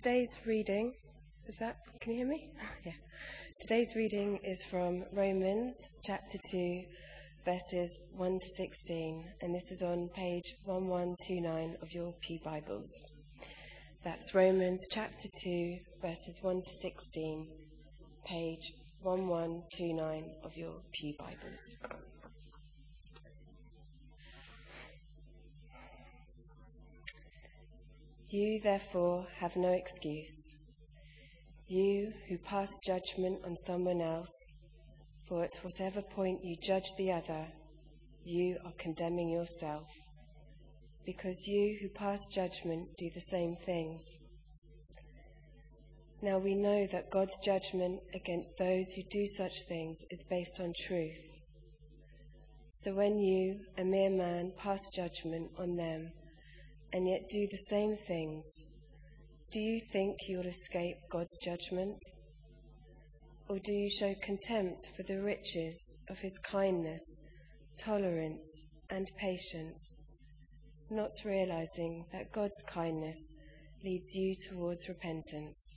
Today's reading, can you hear me? Yeah. Today's reading is from Romans chapter 2, verses 1 to 16, and this is on page 1129 of your Pew Bibles. That's Romans chapter 2, verses 1 to 16, page 1129 of your Pew Bibles. You, therefore, have no excuse, you who pass judgment on someone else, for at whatever point you judge the other, you are condemning yourself, because you who pass judgment do the same things. Now we know that God's judgment against those who do such things is based on truth. So when you, a mere man, pass judgment on them, and yet do the same things, do you think you will escape God's judgment? Or do you show contempt for the riches of his kindness, tolerance, and patience, not realizing that God's kindness leads you towards repentance?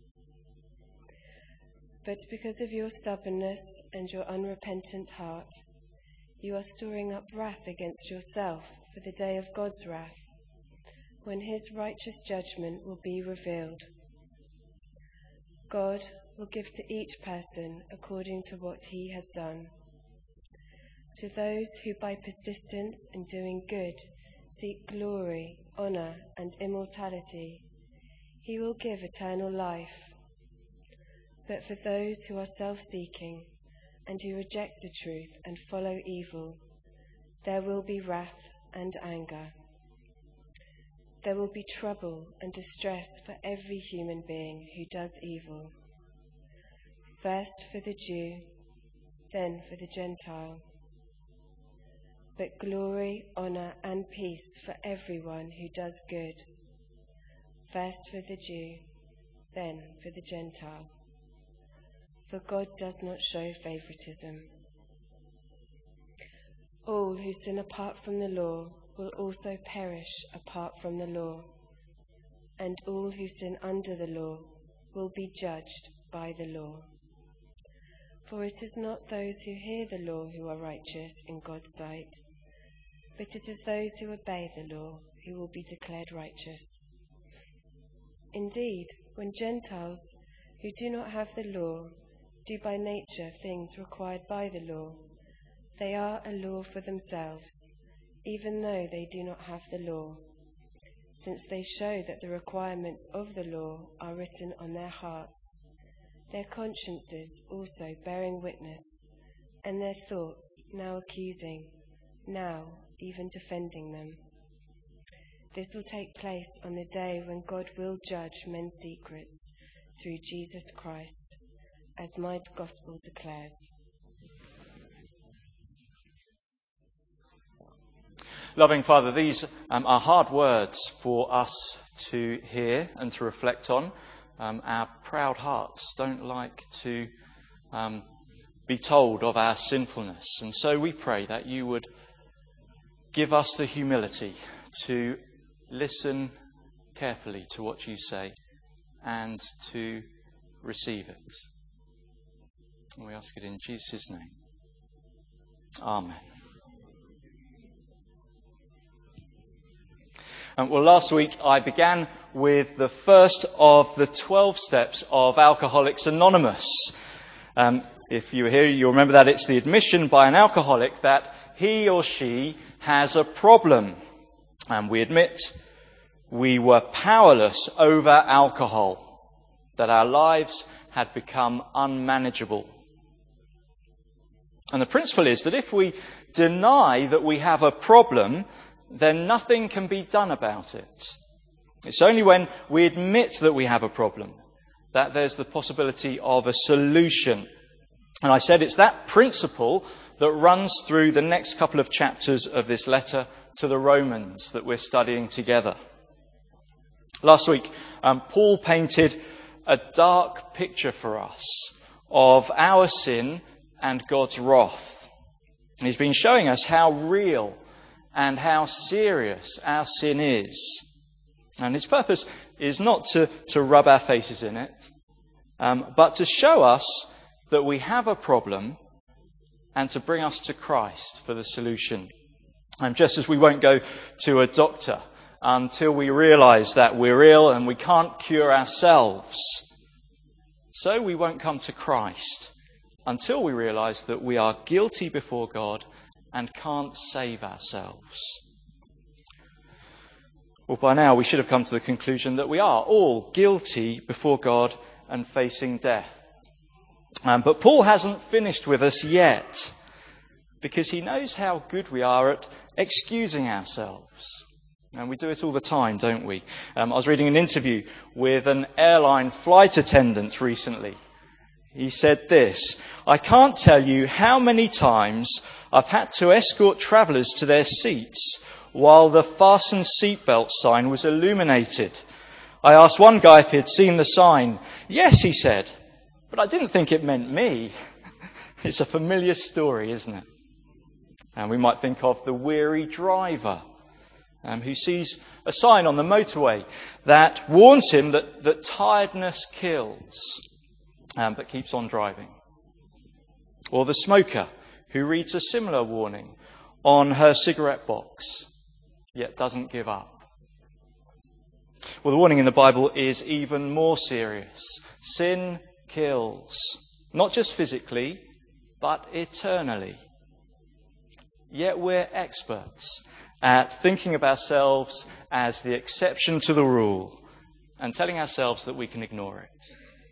But because of your stubbornness and your unrepentant heart, you are storing up wrath against yourself for the day of God's wrath, when his righteous judgment will be revealed. God will give to each person according to what he has done. To those who by persistence in doing good seek glory, honor, and immortality, he will give eternal life. But for those who are self-seeking and who reject the truth and follow evil, there will be wrath and anger. There will be trouble and distress for every human being who does evil. First for the Jew, then for the Gentile. But glory, honor, and peace for everyone who does good. First for the Jew, then for the Gentile. For God does not show favoritism. All who sin apart from the law will also perish apart from the law, and all who sin under the law will be judged by the law. For it is not those who hear the law who are righteous in God's sight, but it is those who obey the law who will be declared righteous. Indeed, when Gentiles who do not have the law do by nature things required by the law, they are a law for themselves, even though they do not have the law, since they show that the requirements of the law are written on their hearts, their consciences also bearing witness, and their thoughts now accusing, now even defending them. This will take place on the day when God will judge men's secrets through Jesus Christ, as my gospel declares. Loving Father, these are hard words for us to hear and to reflect on. Our proud hearts don't like to be told of our sinfulness. And so we pray that you would give us the humility to listen carefully to what you say and to receive it. And we ask it in Jesus' name. Amen. Well, last week I began with the first of the 12 steps of Alcoholics Anonymous. If you were here, you'll remember that it's the admission by an alcoholic that he or she has a problem. And we admit we were powerless over alcohol, that our lives had become unmanageable. And the principle is that if we deny that we have a problem, then nothing can be done about it. It's only when we admit that we have a problem that there's the possibility of a solution. And I said it's that principle that runs through the next couple of chapters of this letter to the Romans that we're studying together. Last week, Paul painted a dark picture for us of our sin and God's wrath. He's been showing us how real and how serious our sin is. And his purpose is not to rub our faces in it, but to show us that we have a problem and to bring us to Christ for the solution. Just as we won't go to a doctor until we realise that we're ill and we can't cure ourselves, so we won't come to Christ until we realise that we are guilty before God and can't save ourselves. Well, by now we should have come to the conclusion that we are all guilty before God and facing death. But Paul hasn't finished with us yet, because he knows how good we are at excusing ourselves. And we do it all the time, don't we? I was reading an interview with an airline flight attendant recently. He said this: "I can't tell you how many times I've had to escort travellers to their seats while the fasten seatbelt sign was illuminated. I asked one guy if he'd seen the sign. Yes, he said, but I didn't think it meant me." It's a familiar story, isn't it? And we might think of the weary driver who sees a sign on the motorway that warns him that tiredness kills, but keeps on driving. Or the smoker who reads a similar warning on her cigarette box, yet doesn't give up. Well, the warning in the Bible is even more serious. Sin kills, not just physically, but eternally. Yet we're experts at thinking of ourselves as the exception to the rule and telling ourselves that we can ignore it.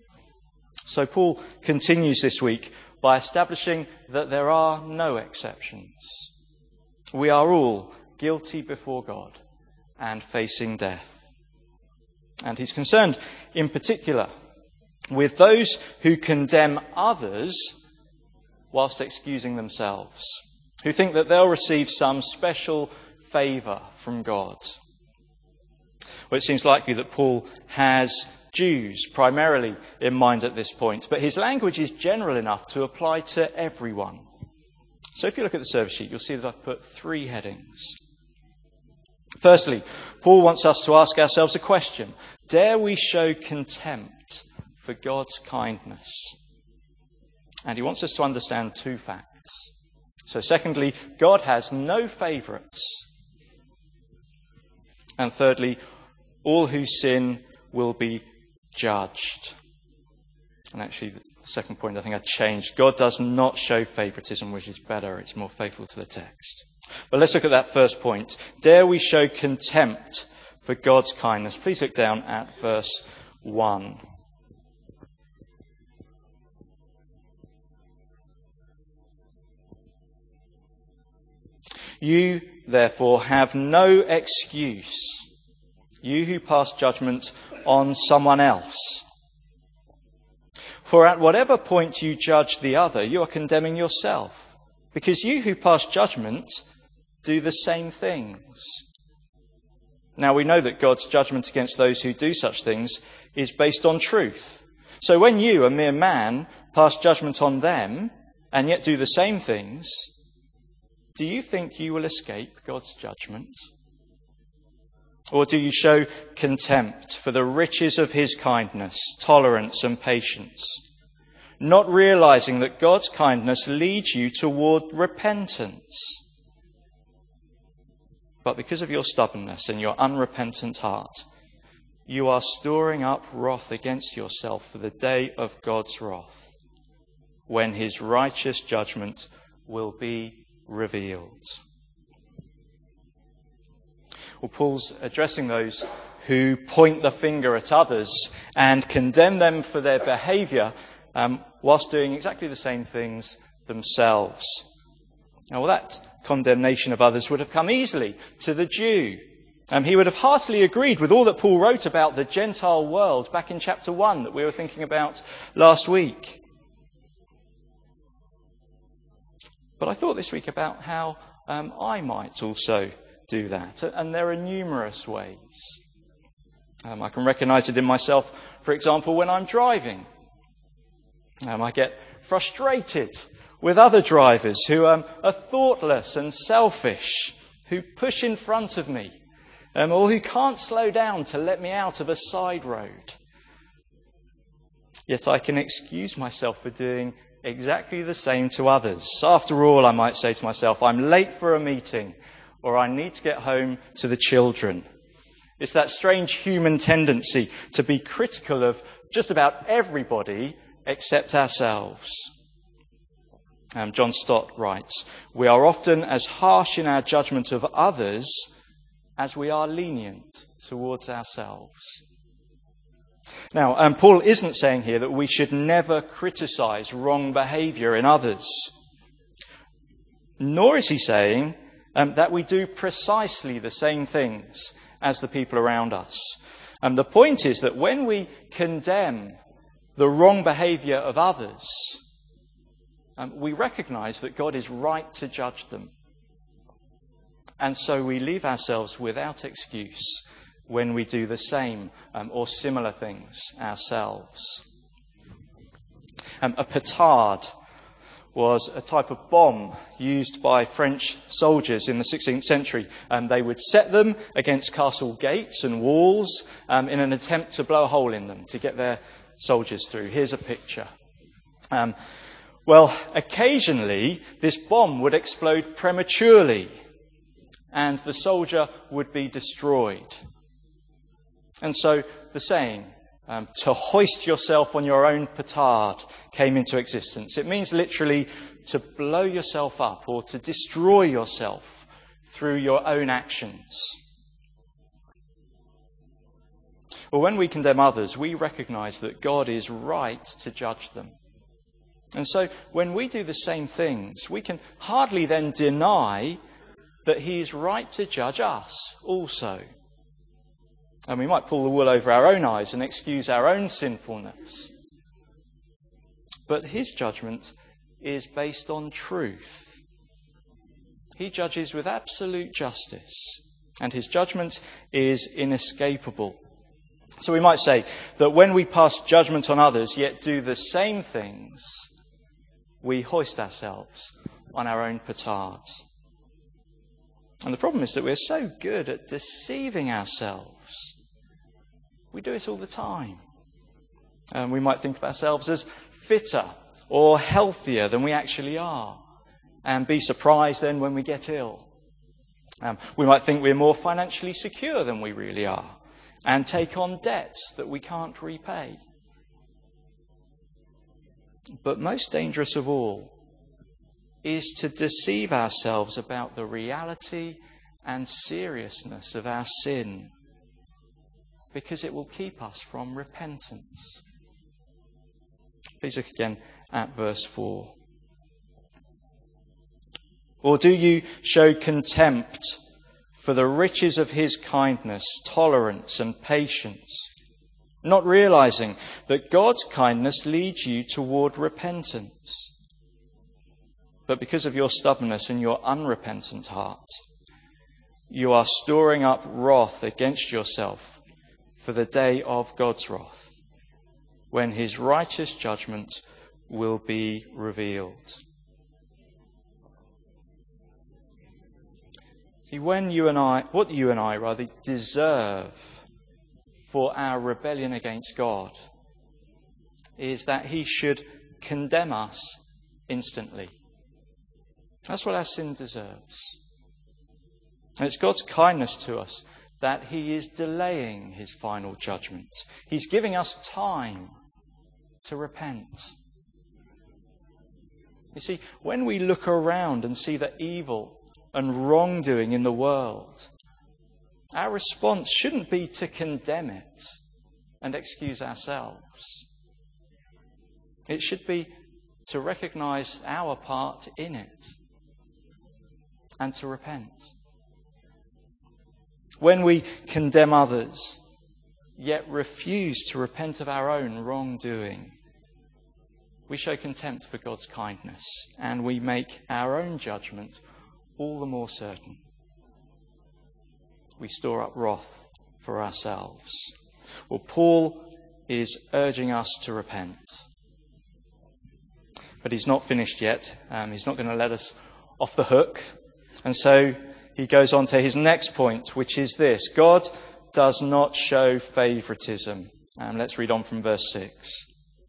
So Paul continues this week by establishing that there are no exceptions. We are all guilty before God and facing death. And he's concerned in particular with those who condemn others whilst excusing themselves, who think that they'll receive some special favour from God. Well, it seems likely that Paul has Jews primarily in mind at this point, but his language is general enough to apply to everyone. So if you look at the service sheet, you'll see that I've put 3 headings. Firstly, Paul wants us to ask ourselves a question. Dare we show contempt for God's kindness? And he wants us to understand 2 facts. So secondly, God has no favourites. And thirdly, all who sin will be judged. And actually, the second point I think I changed. God does not show favouritism, which is better. It's more faithful to the text. But let's look at that first point. Dare we show contempt for God's kindness? Please look down at verse 1. You, therefore, have no excuse, you who pass judgment on someone else. For at whatever point you judge the other, you are condemning yourself, because you who pass judgment do the same things. Now we know that God's judgment against those who do such things is based on truth. So when you, a mere man, pass judgment on them and yet do the same things, do you think you will escape God's judgment? Or do you show contempt for the riches of his kindness, tolerance and patience, not realizing that God's kindness leads you toward repentance? But because of your stubbornness and your unrepentant heart, you are storing up wrath against yourself for the day of God's wrath, when his righteous judgment will be revealed. Well, Paul's addressing those who point the finger at others and condemn them for their behaviour whilst doing exactly the same things themselves. Now, well, that condemnation of others would have come easily to the Jew. He would have heartily agreed with all that Paul wrote about the Gentile world back in chapter 1 that we were thinking about last week. But I thought this week about how I might also do that. And there are numerous ways. I can recognise it in myself, for example, when I'm driving. I get frustrated with other drivers who are thoughtless and selfish, who push in front of me or who can't slow down to let me out of a side road. Yet I can excuse myself for doing exactly the same to others. After all, I might say to myself, I'm late for a meeting, or I need to get home to the children. It's that strange human tendency to be critical of just about everybody except ourselves. John Stott writes, we are often as harsh in our judgment of others as we are lenient towards ourselves. Now, Paul isn't saying here that we should never criticize wrong behaviour in others. Nor is he saying that we do precisely the same things as the people around us. The point is that when we condemn the wrong behaviour of others, we recognise that God is right to judge them. And so we leave ourselves without excuse when we do the same or similar things ourselves. A petard was a type of bomb used by French soldiers in the 16th century. They would set them against castle gates and walls in an attempt to blow a hole in them to get their soldiers through. Here's a picture. Occasionally this bomb would explode prematurely and the soldier would be destroyed. And so the saying, to hoist yourself on your own petard, came into existence. It means literally to blow yourself up or to destroy yourself through your own actions. Well, when we condemn others, we recognise that God is right to judge them. And so when we do the same things, we can hardly then deny that he is right to judge us also. And we might pull the wool over our own eyes and excuse our own sinfulness. But his judgment is based on truth. He judges with absolute justice, and his judgment is inescapable. So we might say that when we pass judgment on others, yet do the same things, we hoist ourselves on our own petard. And the problem is that we're so good at deceiving ourselves. We do it all the time. We might think of ourselves as fitter or healthier than we actually are, and be surprised then when we get ill. We might think we're more financially secure than we really are, and take on debts that we can't repay. But most dangerous of all is to deceive ourselves about the reality and seriousness of our sin, because it will keep us from repentance. Please look again at verse 4. Or do you show contempt for the riches of his kindness, tolerance and patience, not realizing that God's kindness leads you toward repentance? But because of your stubbornness and your unrepentant heart, you are storing up wrath against yourself for the day of God's wrath, when his righteous judgment will be revealed. See, what you and I deserve for our rebellion against God is that he should condemn us instantly. That's what our sin deserves. And it's God's kindness to us that he is delaying his final judgment. He's giving us time to repent. You see, when we look around and see the evil and wrongdoing in the world, our response shouldn't be to condemn it and excuse ourselves. It should be to recognise our part in it and to repent. When we condemn others, yet refuse to repent of our own wrongdoing, we show contempt for God's kindness, and we make our own judgment all the more certain. We store up wrath for ourselves. Well, Paul is urging us to repent. But he's not finished yet. He's not going to let us off the hook. And so he goes on to his next point, which is this: God does not show favouritism. And let's read on from verse 6.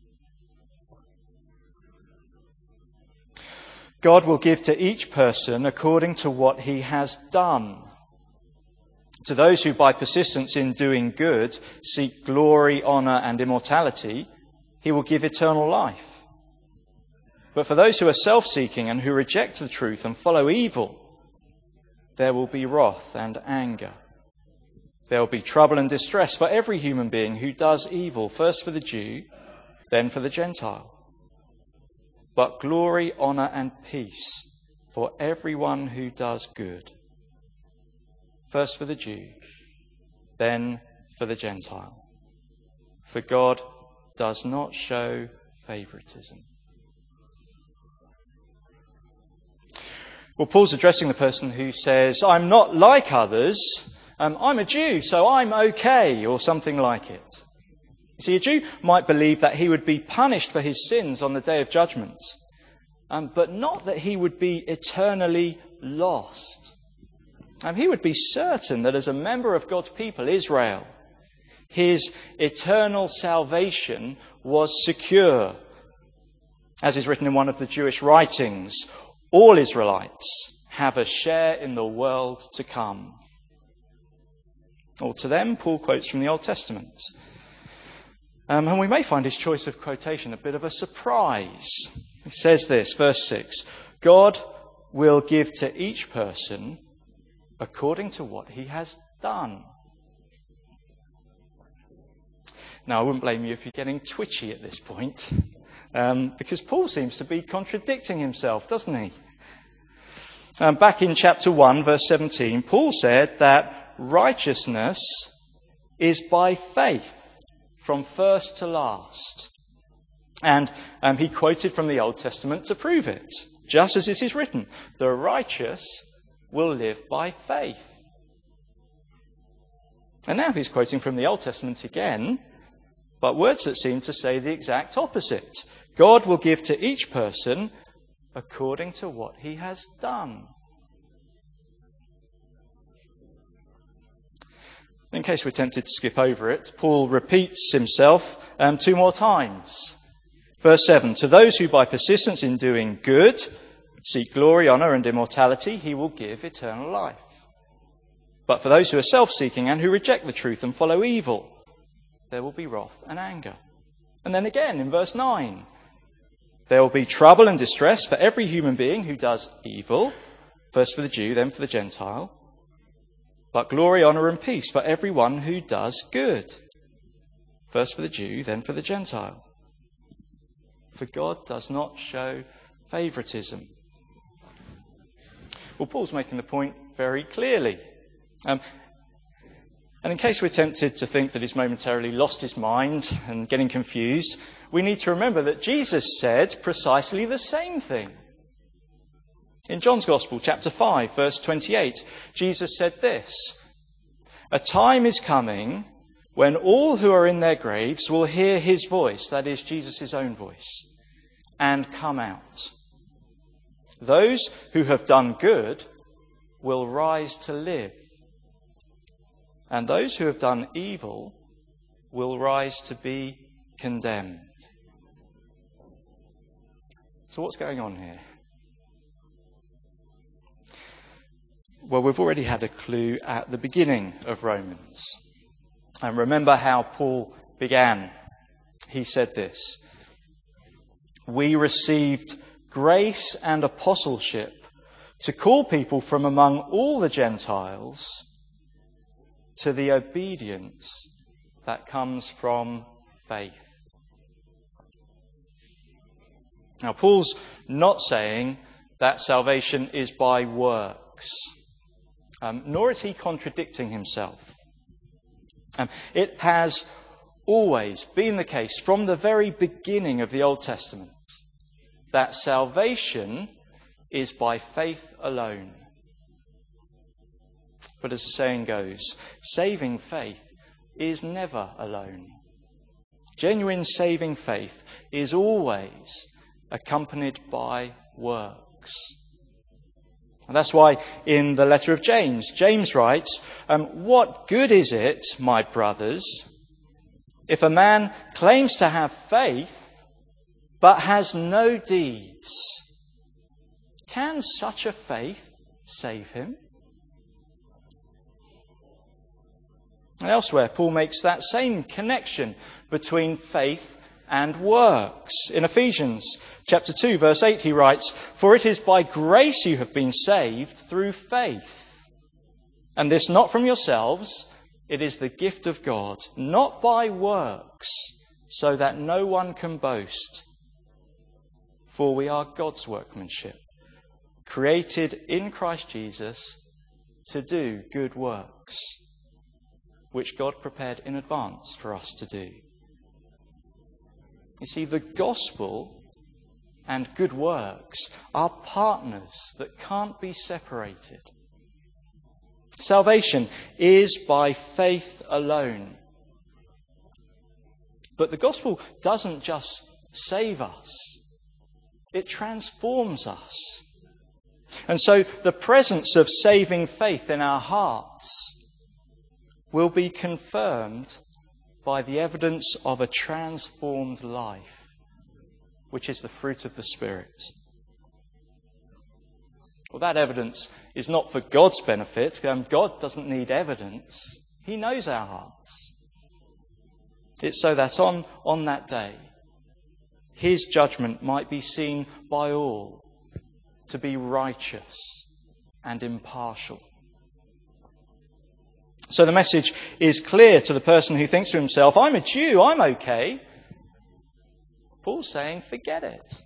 God will give to each person according to what he has done. To those who by persistence in doing good seek glory, honour and immortality, he will give eternal life. But for those who are self-seeking and who reject the truth and follow evil, there will be wrath and anger. There will be trouble and distress for every human being who does evil, first for the Jew, then for the Gentile. But glory, honour and peace for everyone who does good, first for the Jew, then for the Gentile. For God does not show favouritism. Well, Paul's addressing the person who says, I'm not like others, I'm a Jew, so I'm okay, or something like it. You see, a Jew might believe that he would be punished for his sins on the day of judgment, but not that he would be eternally lost. He would be certain that as a member of God's people, Israel, his eternal salvation was secure. As is written in one of the Jewish writings, all Israelites have a share in the world to come. Or to them, Paul quotes from the Old Testament. And we may find his choice of quotation a bit of a surprise. He says this, verse 6, God will give to each person according to what he has done. Now, I wouldn't blame you if you're getting twitchy at this point, because Paul seems to be contradicting himself, doesn't he? Back in chapter 1, verse 17, Paul said that righteousness is by faith from first to last. And he quoted from the Old Testament to prove it. Just as it is written, the righteous will live by faith. And now he's quoting from the Old Testament again, but words that seem to say the exact opposite. God will give to each person according to what he has done. In case we're tempted to skip over it, Paul repeats himself 2 more times. Verse 7, to those who by persistence in doing good seek glory, honour and immortality, he will give eternal life. But for those who are self-seeking and who reject the truth and follow evil, there will be wrath and anger. And then again in verse 9, there will be trouble and distress for every human being who does evil, first for the Jew, then for the Gentile. But glory, honour and peace for everyone who does good, first for the Jew, then for the Gentile. For God does not show favouritism. Well, Paul's making the point very clearly. And in case we're tempted to think that he's momentarily lost his mind and getting confused, we need to remember that Jesus said precisely the same thing. In John's Gospel, chapter 5, verse 28, Jesus said this, a time is coming when all who are in their graves will hear his voice, that is Jesus' own voice, and come out. Those who have done good will rise to live, and those who have done evil will rise to be condemned. So what's going on here? Well, we've already had a clue at the beginning of Romans. And remember how Paul began. He said this, we received grace and apostleship to call people from among all the Gentiles to the obedience that comes from faith. Now, Paul's not saying that salvation is by works, nor is he contradicting himself. It has always been the case from the very beginning of the Old Testament that salvation is by faith alone. But as the saying goes, saving faith is never alone. Genuine saving faith is always accompanied by works. And that's why in the letter of James, James writes, what good is it, my brothers, if a man claims to have faith but has no deeds? Can such a faith save him? And elsewhere, Paul makes that same connection between faith and works. In Ephesians chapter 2, verse 8, he writes, "For it is by grace you have been saved through faith. And this not from yourselves, it is the gift of God, not by works, so that no one can boast. For we are God's workmanship, created in Christ Jesus to do good works, which God prepared in advance for us to do." You see, the gospel and good works are partners that can't be separated. Salvation is by faith alone. But the gospel doesn't just save us, it transforms us. And so the presence of saving faith in our hearts will be confirmed by the evidence of a transformed life, which is the fruit of the Spirit. Well, that evidence is not for God's benefit. God doesn't need evidence. He knows our hearts. It's so that on that day, his judgment might be seen by all to be righteous and impartial. So the message is clear to the person who thinks to himself, I'm a Jew, I'm okay. Paul's saying, forget it.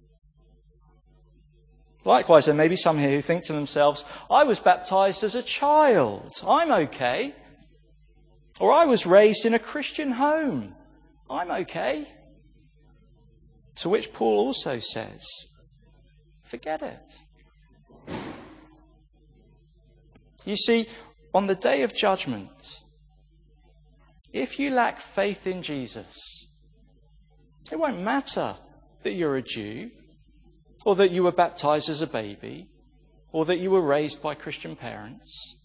Likewise, there may be some here who think to themselves, I was baptized as a child, I'm okay. Or I was raised in a Christian home, I'm okay. To which Paul also says, forget it. You see, on the day of judgment, if you lack faith in Jesus, it won't matter that you're a Jew, or that you were baptized as a baby, or that you were raised by Christian parents.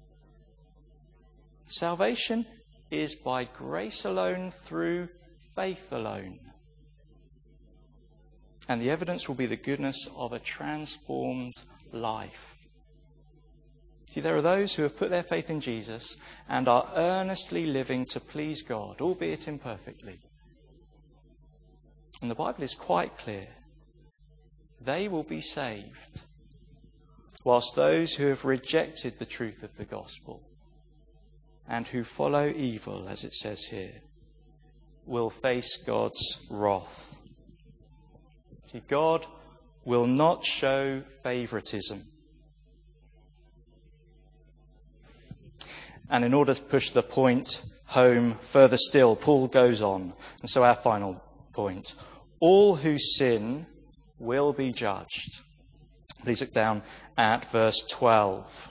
Salvation is by grace alone, through faith alone. And the evidence will be the goodness of a transformed life. See, there are those who have put their faith in Jesus and are earnestly living to please God, albeit imperfectly. And the Bible is quite clear. They will be saved, whilst those who have rejected the truth of the gospel and who follow evil, as it says here, will face God's wrath. See, God will not show favouritism. And in order to push the point home further still, Paul goes on. And so our final point. All who sin will be judged. Please look down at verse 12.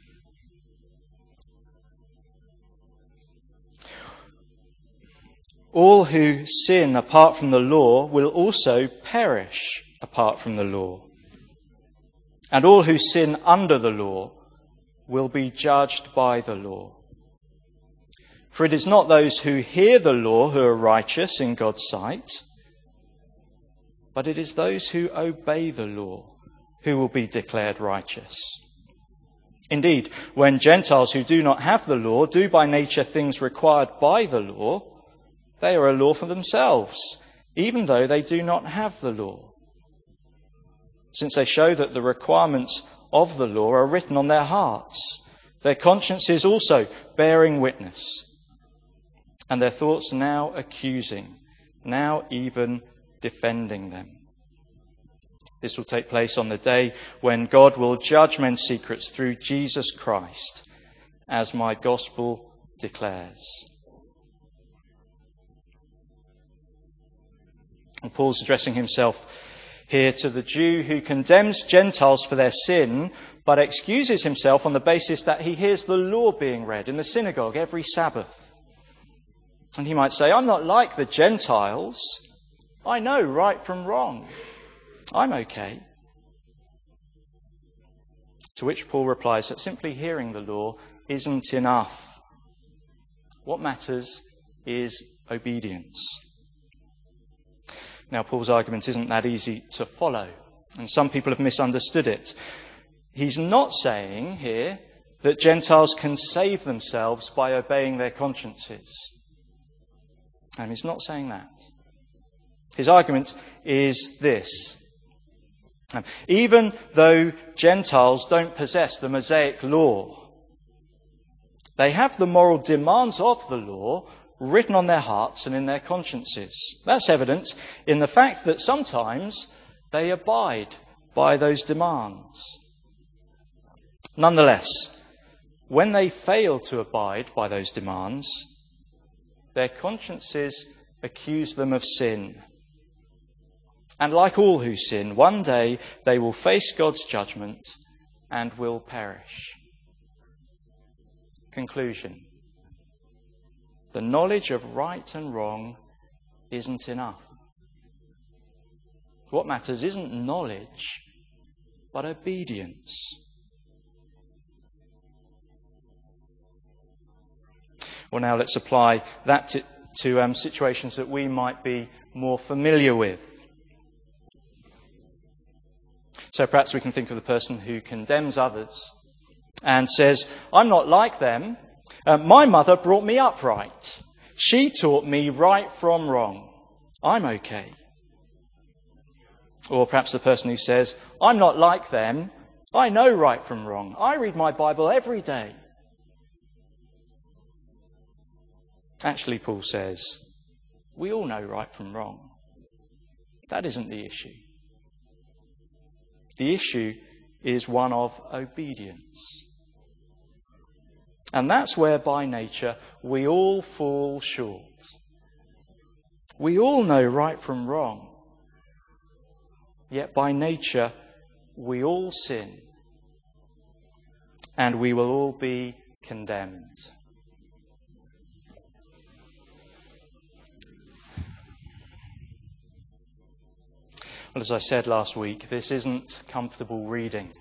All who sin apart from the law will also perish apart from the law. And all who sin under the law will be judged by the law. For it is not those who hear the law who are righteous in God's sight, but it is those who obey the law who will be declared righteous. Indeed, when Gentiles who do not have the law do by nature things required by the law, they are a law for themselves, even though they do not have the law, since they show that the requirements of the law are written on their hearts, their consciences also bearing witness, and their thoughts now accusing, now even defending them. This will take place on the day when God will judge men's secrets through Jesus Christ, as my gospel declares. And Paul's addressing himself here to the Jew who condemns Gentiles for their sin, but excuses himself on the basis that he hears the law being read in the synagogue every Sabbath. And he might say, I'm not like the Gentiles. I know right from wrong. I'm okay. To which Paul replies that simply hearing the law isn't enough. What matters is obedience. Now, Paul's argument isn't that easy to follow, and some people have misunderstood it. He's not saying here that Gentiles can save themselves by obeying their consciences. And he's not saying that. His argument is this. Even though Gentiles don't possess the Mosaic law, they have the moral demands of the law written on their hearts and in their consciences. That's evident in the fact that sometimes they abide by those demands. Nonetheless, when they fail to abide by those demands, their consciences accuse them of sin. And like all who sin, one day they will face God's judgment and will perish. Conclusion. The knowledge of right and wrong isn't enough. What matters isn't knowledge, but obedience. Well, now let's apply that to situations that we might be more familiar with. So perhaps we can think of the person who condemns others and says, I'm not like them. My mother brought me up right. She taught me right from wrong. I'm okay. Or perhaps the person who says, I'm not like them. I know right from wrong. I read my Bible every day. Actually, Paul says, we all know right from wrong. That isn't the issue. The issue is one of obedience. And that's where by nature we all fall short. We all know right from wrong. Yet by nature we all sin. And we will all be condemned. Well, as I said last week, this isn't comfortable reading.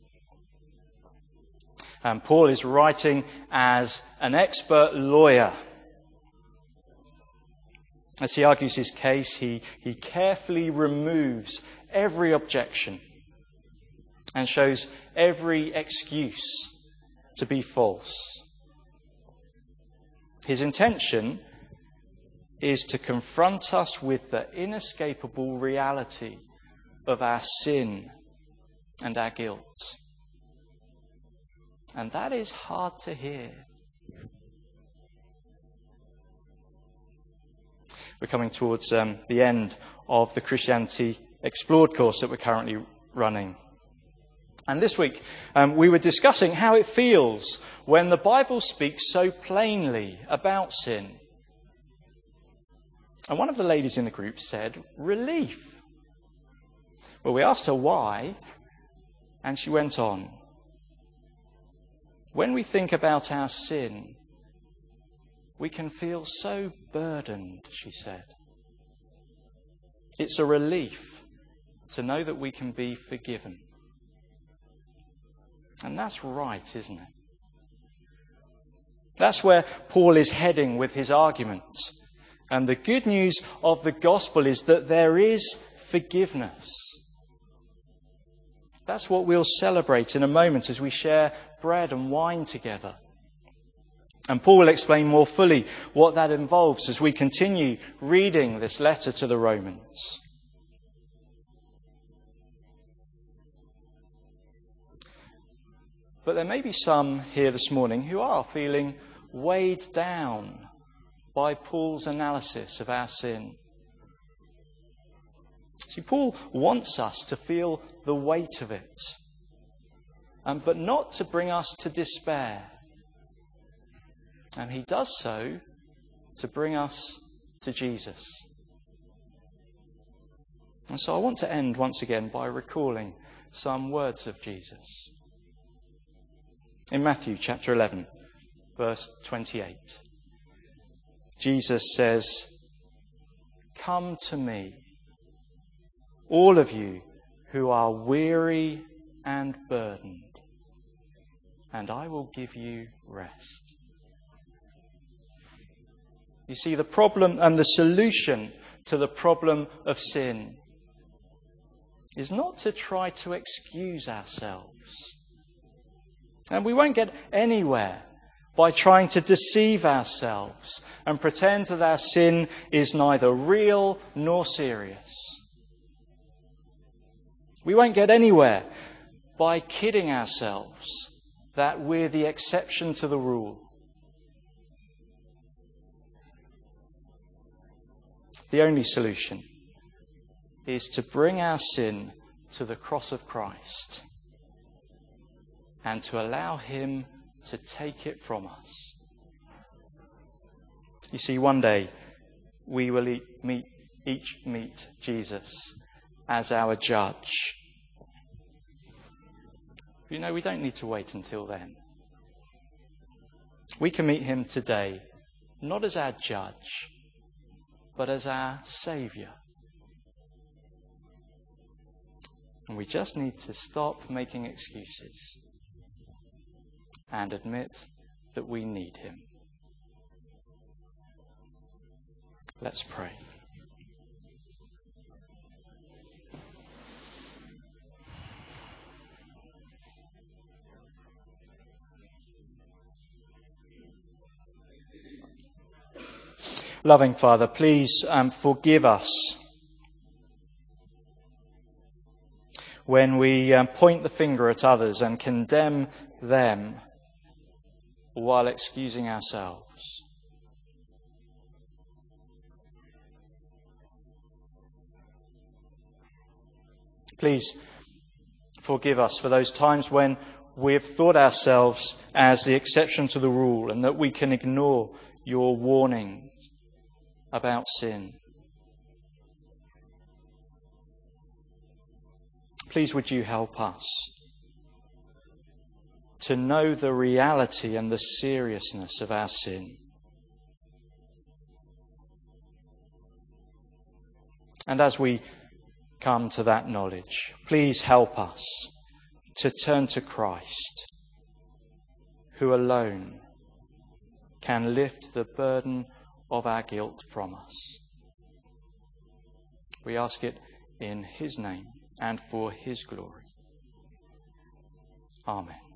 Paul is writing as an expert lawyer. As he argues his case, he carefully removes every objection and shows every excuse to be false. His intention is to confront us with the inescapable reality of our sin and our guilt. And that is hard to hear. We're coming towards the end of the Christianity Explored course that we're currently running. And this week we were discussing how it feels when the Bible speaks so plainly about sin. And one of the ladies in the group said, relief. Well, we asked her why, and she went on. When we think about our sin, we can feel so burdened, she said. It's a relief to know that we can be forgiven. And that's right, isn't it? That's where Paul is heading with his argument. And the good news of the gospel is that there is forgiveness. That's what we'll celebrate in a moment as we share bread and wine together. And Paul will explain more fully what that involves as we continue reading this letter to the Romans. But there may be some here this morning who are feeling weighed down by Paul's analysis of our sin. See, Paul wants us to feel the weight of it, but not to bring us to despair. And he does so to bring us to Jesus. And so I want to end once again by recalling some words of Jesus. In Matthew chapter 11, verse 28, Jesus says, "Come to me, all of you who are weary and burdened, and I will give you rest. You see, the problem and the solution to the problem of sin is not to try to excuse ourselves. And we won't get anywhere by trying to deceive ourselves and pretend that our sin is neither real nor serious. We won't get anywhere by kidding ourselves that we're the exception to the rule. The only solution is to bring our sin to the cross of Christ and to allow him to take it from us. You see, one day we will each meet Jesus as our judge. You know, we don't need to wait until then. We can meet him today, not as our judge, but as our Saviour. And we just need to stop making excuses and admit that we need him. Let's pray. Loving Father, please forgive us when we point the finger at others and condemn them while excusing ourselves. Please forgive us for those times when we've thought ourselves as the exception to the rule and that we can ignore your warning about sin. Please would you help us to know the reality and the seriousness of our sin. And as we come to that knowledge, please help us to turn to Christ, who alone can lift the burden of our guilt from us. We ask it in his name and for his glory. Amen.